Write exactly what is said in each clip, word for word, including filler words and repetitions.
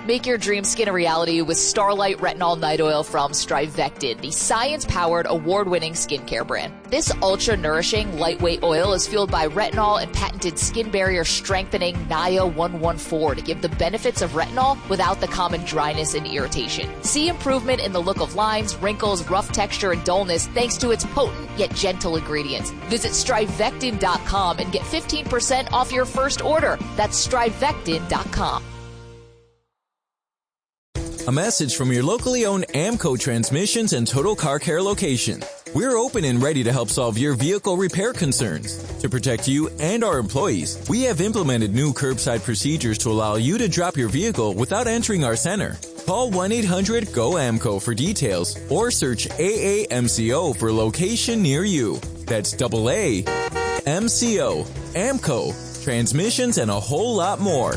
Make your dream skin a reality with Starlight Retinol Night Oil from Strivectin, the science-powered, award-winning skincare brand. This ultra-nourishing, lightweight oil is fueled by retinol and patented skin barrier strengthening N I A one fourteen to give the benefits of retinol without the common dryness and irritation. See improvement in the look of lines, wrinkles, rough texture, and dullness thanks to its potent yet gentle ingredients. Visit Strivectin dot com and get fifteen percent off your first order. That's Strivectin dot com. A message from your locally owned Amco Transmissions and Total Car Care location. We're open and ready to help solve your vehicle repair concerns. To protect you and our employees, we have implemented new curbside procedures to allow you to drop your vehicle without entering our center. Call one eight hundred G O A M C O for details or search A A M C O for location near you. That's double A M C O, Amco, transmissions, and a whole lot more.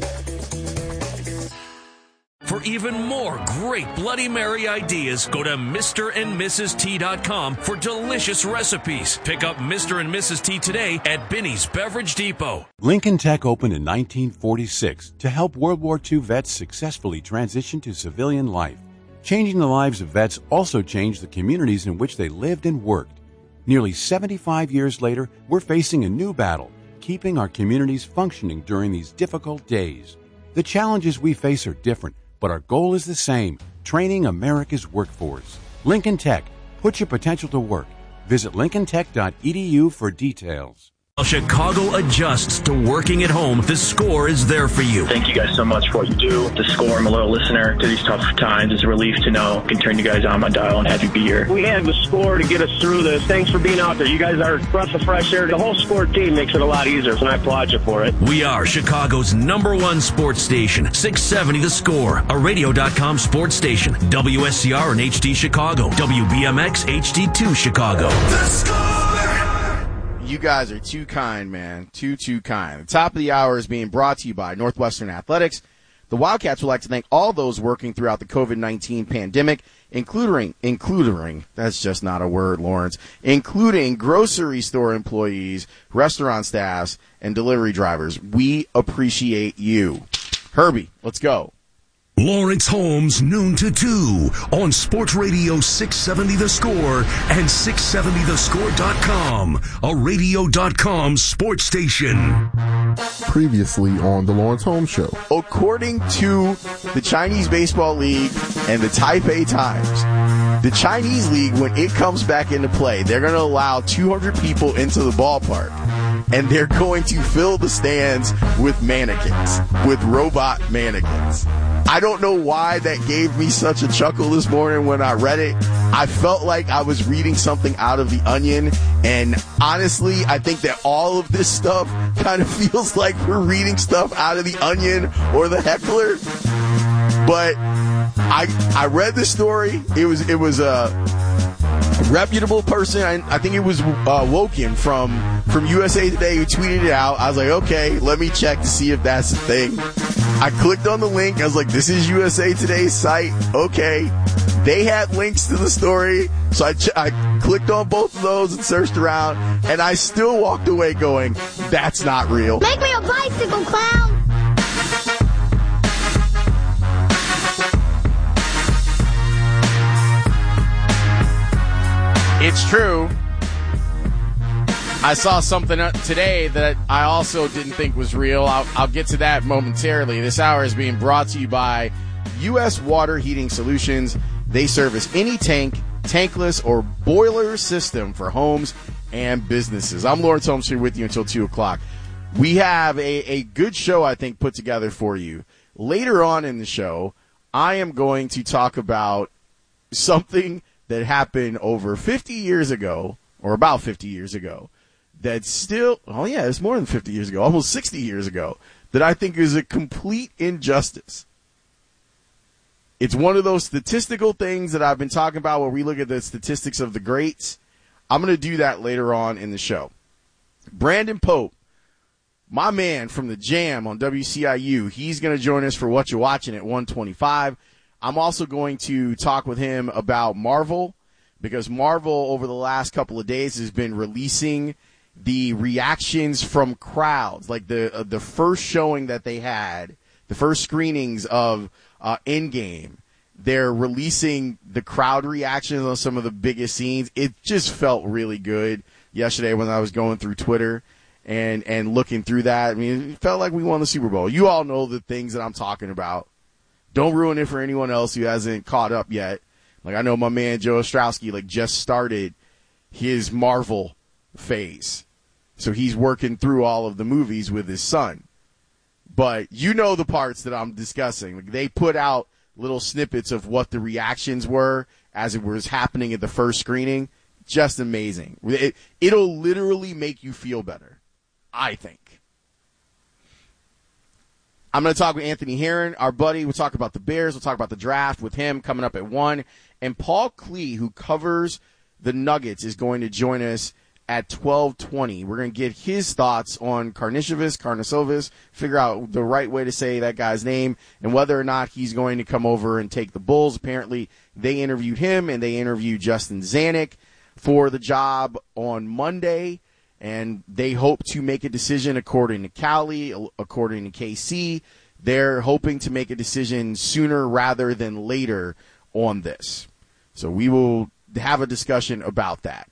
For even more great Bloody Mary ideas, go to Mister and Missus T dot com for delicious recipes. Pick up Mister and Missus T today at Binny's Beverage Depot. Lincoln Tech opened in nineteen forty-six to help World War Two vets successfully transition to civilian life. Changing the lives of vets also changed the communities in which they lived and worked. Nearly seventy-five years later, we're facing a new battle, keeping our communities functioning during these difficult days. The challenges we face are different, but our goal is the same, training America's workforce. Lincoln Tech, put your potential to work. Visit lincoln tech dot e d u for details. While Chicago adjusts to working at home, The Score is there for you. Thank you guys so much for what you do. The Score, I'm a loyal listener to these tough times. It's a relief to know I can turn you guys on my dial and have you be here. We have The Score to get us through this. Thanks for being out there. You guys are a breath of fresh air. The whole Score team makes it a lot easier, and I applaud you for it. We are Chicago's number one sports station, six seventy The Score, a radio dot com sports station, W S C R and H D Chicago, W B M X H D two Chicago. The Score! You guys are too kind, man. Too, too kind. The top of the hour is being brought to you by Northwestern Athletics. The Wildcats would like to thank all those working throughout the covid nineteen pandemic, including, including, that's just not a word, Lawrence, including grocery store employees, restaurant staffs, and delivery drivers. We appreciate you. Herbie, let's go. Lawrence Holmes, noon to two on Sports Radio six seventy The Score and six seventy the score dot com, a radio dot com sports station. Previously on the Lawrence Holmes Show. According to the Chinese Baseball League and the Taipei Times, the Chinese League, when it comes back into play, they're going to allow two hundred people into the ballpark. And they're going to fill the stands with mannequins, with robot mannequins. I don't know why that gave me such a chuckle this morning when I read it. I felt like I was reading something out of The Onion. And honestly, I think that all of this stuff kind of feels like we're reading stuff out of The Onion or The Heckler. But I I read the story. It was it was a reputable person. I, I think it was uh, Woken from from U S A Today who tweeted it out. I was like, okay, let me check to see if that's the thing. I clicked on the link. I was like, this is U S A Today's site. Okay. They had links to the story. So I, ch- I clicked on both of those and searched around, and I still walked away going, that's not real. Make me a bicycle, clown. It's true. I saw something today that I also didn't think was real. I'll, I'll get to that momentarily. This hour is being brought to you by U S Water Heating Solutions. They service any tank, tankless, or boiler system for homes and businesses. I'm Lawrence Holmes here with you until two o'clock. We have a, a good show, I think, put together for you. Later on in the show, I am going to talk about something that happened over fifty years ago, or about fifty years ago, that still, oh yeah, it's more than fifty years ago, almost sixty years ago, that I think is a complete injustice. It's one of those statistical things that I've been talking about where we look at the statistics of the greats. I'm going to do that later on in the show. Brandon Pope, my man from the Jam on W C I U, he's going to join us for What You're Watching at one twenty-five. I'm also going to talk with him about Marvel, because Marvel over the last couple of days has been releasing the reactions from crowds, like the uh, the first showing that they had, the first screenings of uh, Endgame. They're releasing the crowd reactions on some of the biggest scenes. It just felt really good yesterday when I was going through Twitter and, and looking through that. I mean, it felt like we won the Super Bowl. You all know the things that I'm talking about. Don't ruin it for anyone else who hasn't caught up yet. Like, I know my man Joe Ostrowski, like, just started his Marvel phase. So he's working through all of the movies with his son. But you know the parts that I'm discussing. Like, they put out little snippets of what the reactions were as it was happening at the first screening. Just amazing. It, it'll literally make you feel better, I think. I'm going to talk with Anthony Herron, our buddy. We'll talk about the Bears. We'll talk about the draft with him coming up at one. And Paul Klee, who covers the Nuggets, is going to join us at twelve twenty. We're going to get his thoughts on Karnisovas, Karnisovas, figure out the right way to say that guy's name, and whether or not he's going to come over and take the Bulls. Apparently, they interviewed him, and they interviewed Justin Zanuck for the job on Monday, and they hope to make a decision according to Cali, according to K C. They're hoping to make a decision sooner rather than later on this. So we will have a discussion about that.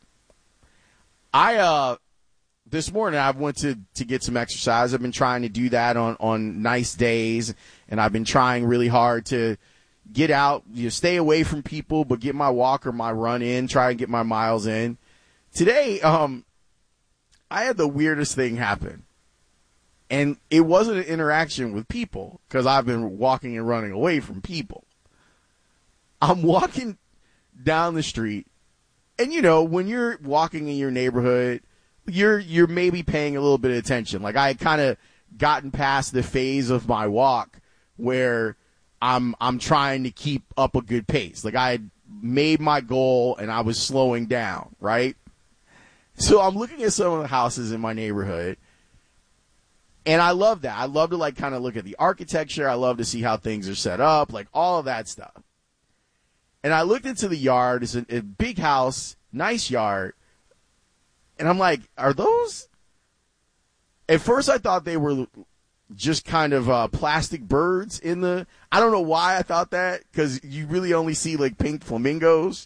I, uh, this morning I went to, to get some exercise. I've been trying to do that on, on nice days, and I've been trying really hard to get out, you know, stay away from people, but get my walk or my run in, try and get my miles in. Today, um, I had the weirdest thing happen, and it wasn't an interaction with people because I've been walking and running away from people. I'm walking down the street. And, you know, when you're walking in your neighborhood, you're you're maybe paying a little bit of attention. Like, I had kind of gotten past the phase of my walk where I'm I'm trying to keep up a good pace. Like, I had made my goal and I was slowing down, right? So I'm looking at some of the houses in my neighborhood, and I love that. I love to, like, kind of look at the architecture. I love to see how things are set up, like, all of that stuff. And I looked into the yard. It's a, a big house, nice yard. And I'm like, are those? At first I thought they were just kind of uh, plastic birds in the, I don't know why I thought that, because you really only see like pink flamingos.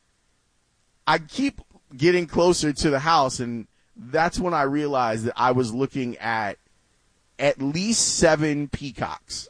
I keep getting closer to the house, and that's when I realized that I was looking at at least seven peacocks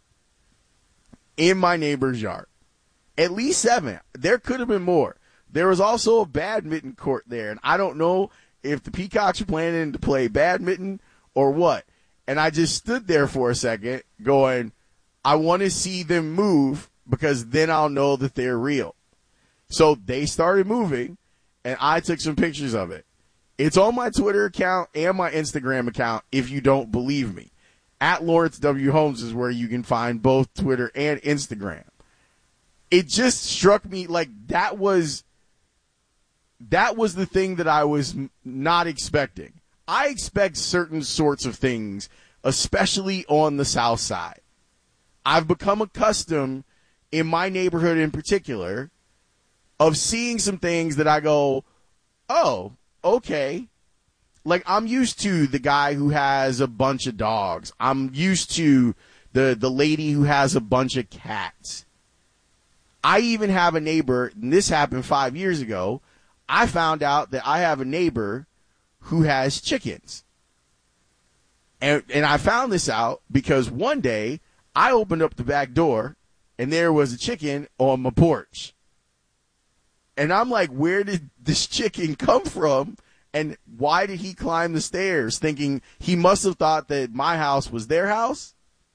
in my neighbor's yard. At least seven. There could have been more. There was also a badminton court there, and I don't know if the Peacocks are planning to play badminton or what. And I just stood there for a second going, I want to see them move because then I'll know that they're real. So they started moving, and I took some pictures of it. It's on my Twitter account and my Instagram account if you don't believe me. At Lawrence W. Holmes is where you can find both Twitter and Instagram. It just struck me like that was that was the thing that I was not expecting. I expect certain sorts of things, especially on the South Side. I've become accustomed, in my neighborhood in particular, of seeing some things that I go, oh, okay. Like, I'm used to the guy who has a bunch of dogs. I'm used to the, the lady who has a bunch of cats. I even have a neighbor, and this happened five years ago. I found out that I have a neighbor who has chickens. And, and I found this out because one day I opened up the back door and there was a chicken on my porch. And I'm like, where did this chicken come from? And why did he climb the stairs? Thinking he must have thought that my house was their house.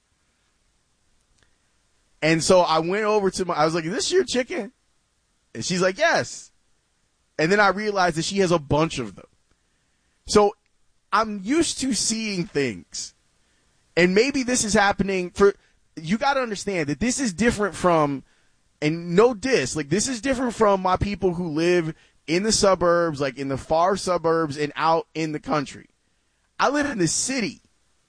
And so I went over to my, I was like, is this your chicken? And she's like, yes. And then I realized that she has a bunch of them. So I'm used to seeing things. And maybe this is happening for, you got to understand that this is different from, and no diss, like this is different from my people who live in the suburbs, like in the far suburbs and out in the country. I live in the city.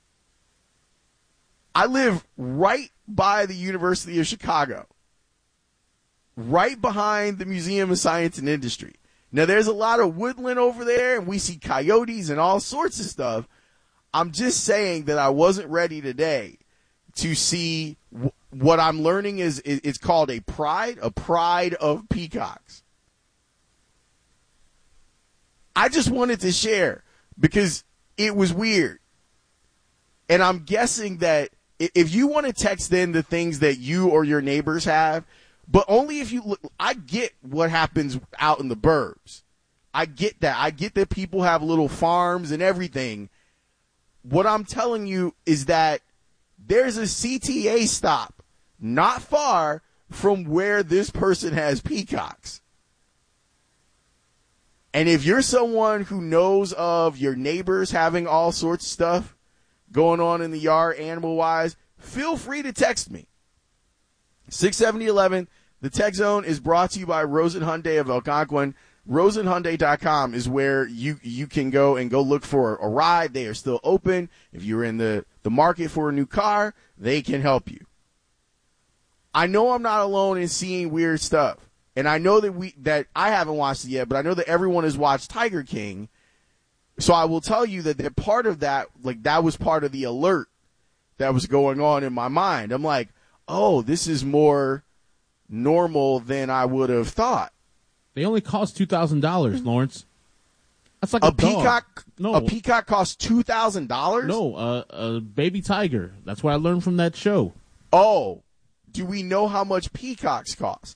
I live right by the University of Chicago, right behind the Museum of Science and Industry. Now, there's a lot of woodland over there, and we see coyotes and all sorts of stuff. I'm just saying that I wasn't ready today to see w- what I'm learning is, is it's called a pride, a pride of peacocks. I just wanted to share because it was weird. And I'm guessing that if you want to text in the things that you or your neighbors have, but only if you look, I get what happens out in the burbs. I get that. I get that people have little farms and everything. What I'm telling you is that there's a C T A stop not far from where this person has peacocks. And if you're someone who knows of your neighbors having all sorts of stuff going on in the yard animal-wise, feel free to text me. six seventy eleven, the Tech Zone is brought to you by Rosen Hyundai of Algonquin. rosen hyundai dot com is where you, you can go and go look for a ride. They are still open. If you're in the, the market for a new car, they can help you. I know I'm not alone in seeing weird stuff. And I know that we that I haven't watched it yet, but I know that everyone has watched Tiger King. So I will tell you that that part of that, like that was part of the alert that was going on in my mind. I'm like, oh, this is more normal than I would have thought. They only cost two thousand dollars, Lawrence. That's like a, a peacock. No, a peacock costs two thousand dollars. No, uh, a baby tiger. That's what I learned from that show. Oh, do we know how much peacocks cost?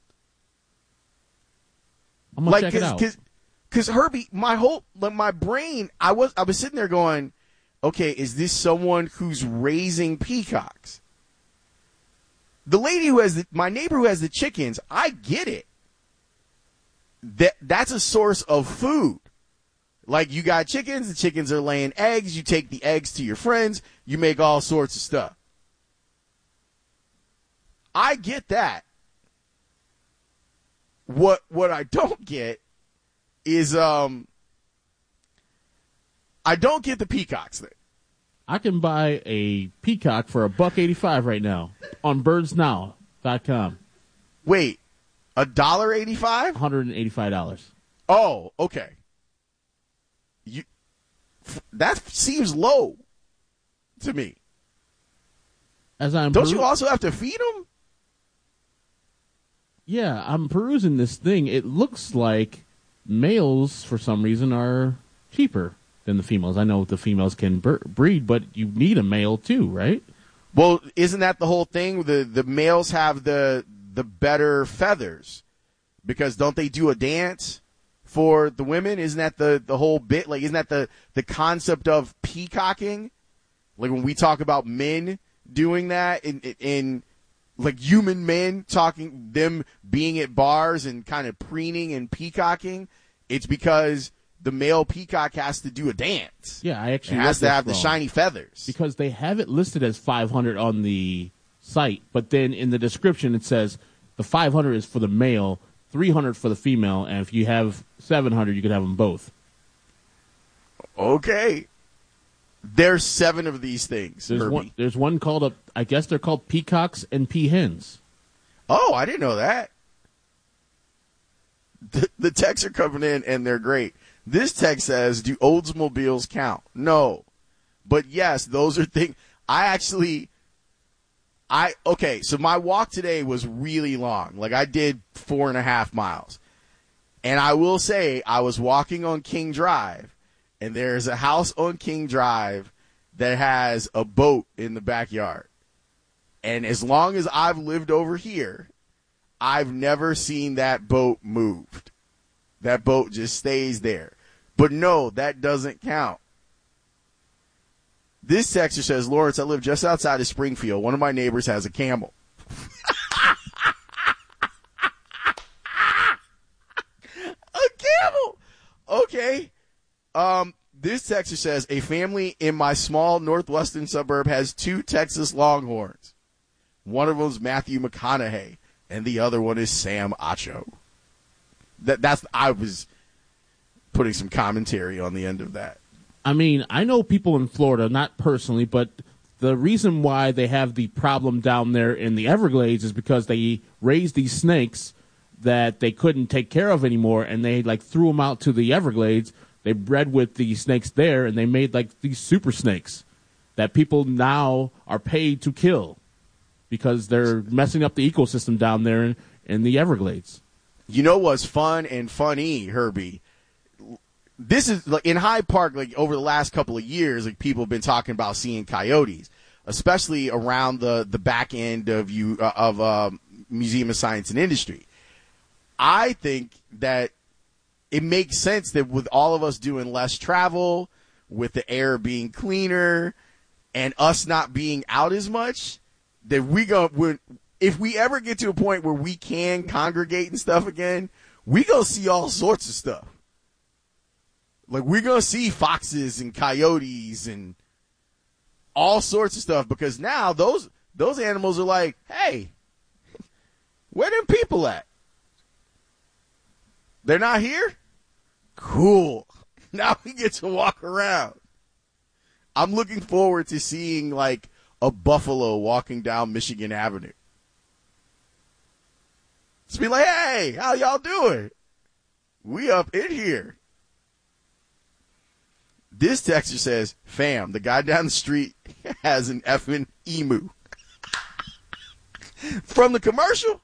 I'm gonna like, check cause, it out. Cause, cause Herbie, my whole, like my brain, I was, I was sitting there going, okay, is this someone who's raising peacocks? The lady who has the, my neighbor who has the chickens, I get it. That that's a source of food. Like you got chickens, the chickens are laying eggs, you take the eggs to your friends, you make all sorts of stuff. I get that. What what I don't get is um I don't get the peacocks thing. I can buy a peacock for a buck eighty five right now on birds now dot com. Wait, a dollar eighty five? One hundred and eighty five dollars. Oh, okay. You that seems low to me. As I'm don't peru- you also have to feed them? Yeah, I'm perusing this thing. It looks like males, for some reason, are cheaper than the females. I know the females can ber- breed, but you need a male too, right? Well, isn't that the whole thing? The the males have the the better feathers because don't they do a dance for the women? Isn't that the, the whole bit? Like, isn't that the, the concept of peacocking? Like when we talk about men doing that in in like human men talking, them being at bars and kind of preening and peacocking, it's because the male peacock has to do a dance. Yeah, I actually it has to have wrong. the shiny feathers. Because they have it listed as five hundred on the site, but then in the description it says the five hundred is for the male, three hundred for the female, and if you have seven hundred, you could have them both. Okay. There's seven of these things, There's Herbie. one, there's one called, a, I guess they're called peacocks and peahens. Oh, I didn't know that. The, the texts are coming in, and they're great. This text says, do Oldsmobiles count? No. But yes, those are things. I actually, I, okay, so my walk today was really long. Like, I did four and a half miles. And I will say, I was walking on King Drive, and there's a house on King Drive that has a boat in the backyard. And as long as I've lived over here, I've never seen that boat moved. That boat just stays there. But no, that doesn't count. This texter says, Lawrence, I live just outside of Springfield. One of my neighbors has a camel. A camel! Okay. Um, this texter says, a family in my small northwestern suburb has two Texas Longhorns. One of them is Matthew McConaughey, and the other one is Sam Acho. That that's I was putting some commentary on the end of that. I mean, I know people in Florida, not personally, but the reason why they have the problem down there in the Everglades is because they raised these snakes that they couldn't take care of anymore, and they like threw them out to the Everglades. They bred with the snakes there, and they made like these super snakes that people now are paid to kill. because they're messing up the ecosystem down there in, in the Everglades. You know what's fun and funny, Herbie? This is like in Hyde Park, like over the last couple of years, like people have been talking about seeing coyotes, especially around the, the back end of you uh, of uh, Museum of Science and Industry. I think that it makes sense that with all of us doing less travel, with the air being cleaner, and us not being out as much, that we go. We're, if we ever get to a point where we can congregate and stuff again, we gonna see all sorts of stuff. Like we're gonna see foxes and coyotes and all sorts of stuff, because now those those animals are like, hey, where them people at? They're not here? Cool. Now we get to walk around. I'm looking forward to seeing like a buffalo walking down Michigan Avenue. Just be like, hey, how y'all doing? We up in here. This texter says, fam, the guy down the street has an effing emu. From the commercial?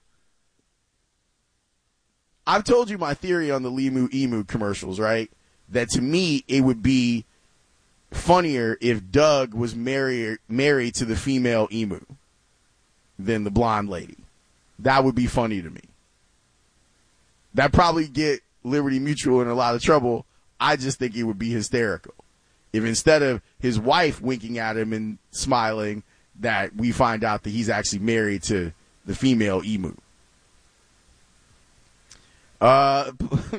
I've told you my theory on the Limu Emu commercials, right? That to me, it would be funnier if Doug was married married to the female emu than the blonde lady. That would be funny to me. That'd probably get Liberty Mutual in a lot of trouble. I just think it would be hysterical if instead of his wife winking at him and smiling, that we find out that he's actually married to the female emu. Uh,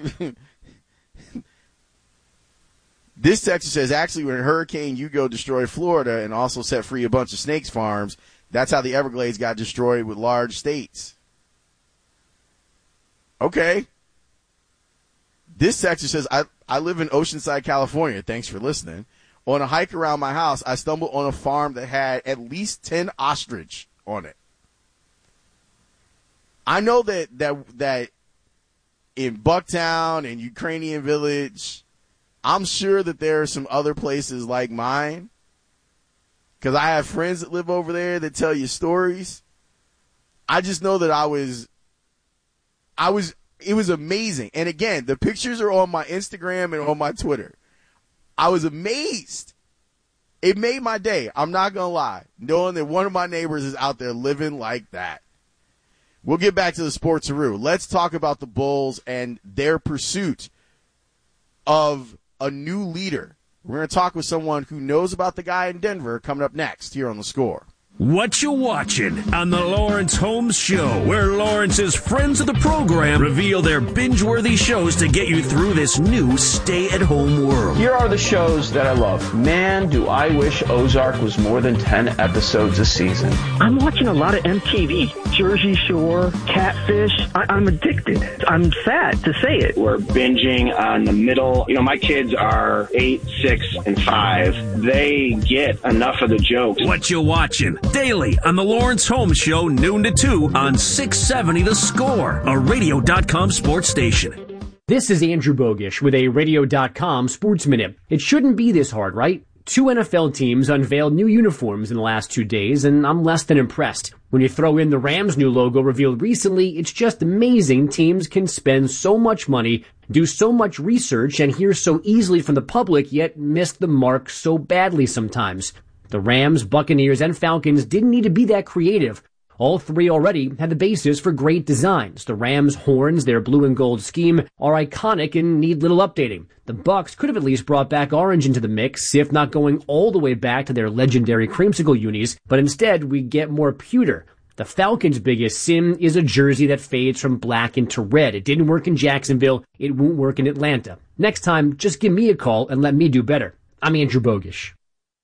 this texter says, actually, when Hurricane Hugo destroyed Florida and also set free a bunch of snakes farms, that's how the Everglades got destroyed with large states. Okay. This texter says, I, I live in Oceanside, California. Thanks for listening. On a hike around my house, I stumbled on a farm that had at least ten ostrich on it. I know that, that, that in Bucktown and Ukrainian Village, I'm sure that there are some other places like mine, because I have friends that live over there that tell you stories. I just know that I was, I was, it was amazing. And again, the pictures are on my Instagram and on my Twitter. I was amazed. It made my day. I'm not going to lie, knowing that one of my neighbors is out there living like that. We'll get back to the Sportsaroo. Let's talk about the Bulls and their pursuit of a new leader. We're going to talk with someone who knows about the guy in Denver coming up next here on The Score. What you watching on the Lawrence Holmes Show, where Lawrence's friends of the program reveal their binge-worthy shows to get you through this new stay-at-home world. Here are the shows that I love. Man, do I wish Ozark was more than ten episodes a season. I'm watching a lot of M T V. Jersey Shore, Catfish. I- I'm addicted. I'm sad to say it. We're binging on the middle. You know, my kids are eight, six, and five. They get enough of the jokes. What you watching? Daily on the Lawrence Holmes Show, noon to two on six seventy The Score, a radio dot com sports station. This is Andrew Bogish with a radio dot com sports minute. It shouldn't be this hard, right? Two N F L teams unveiled new uniforms in the last two days, and I'm less than impressed. When you throw in the Rams' new logo revealed recently, it's just amazing teams can spend so much money, do so much research, and hear so easily from the public, yet miss the mark so badly sometimes. The Rams, Buccaneers, and Falcons didn't need to be that creative. All three already had the basis for great designs. The Rams' horns, their blue and gold scheme, are iconic and need little updating. The Bucs could have at least brought back orange into the mix, if not going all the way back to their legendary creamsicle unis, but instead we get more pewter. The Falcons' biggest sin is a jersey that fades from black into red. It didn't work in Jacksonville. It won't work in Atlanta. Next time, just give me a call and let me do better. I'm Andrew Bogish.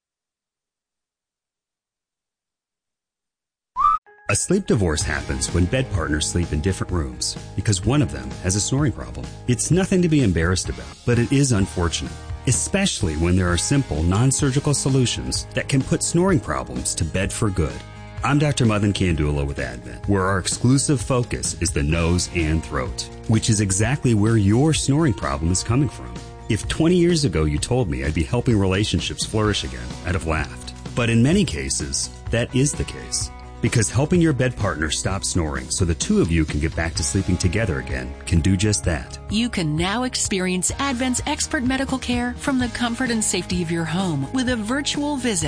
A sleep divorce happens when bed partners sleep in different rooms because one of them has a snoring problem. It's nothing to be embarrassed about, but it is unfortunate, especially when there are simple, non-surgical solutions that can put snoring problems to bed for good. I'm Doctor Madan Kandula with Advent, where our exclusive focus is the nose and throat, which is exactly where your snoring problem is coming from. If twenty years ago you told me I'd be helping relationships flourish again, I'd have laughed. But in many cases, that is the case. Because helping your bed partner stop snoring so the two of you can get back to sleeping together again can do just that. You can now experience Advent's expert medical care from the comfort and safety of your home with a virtual visit.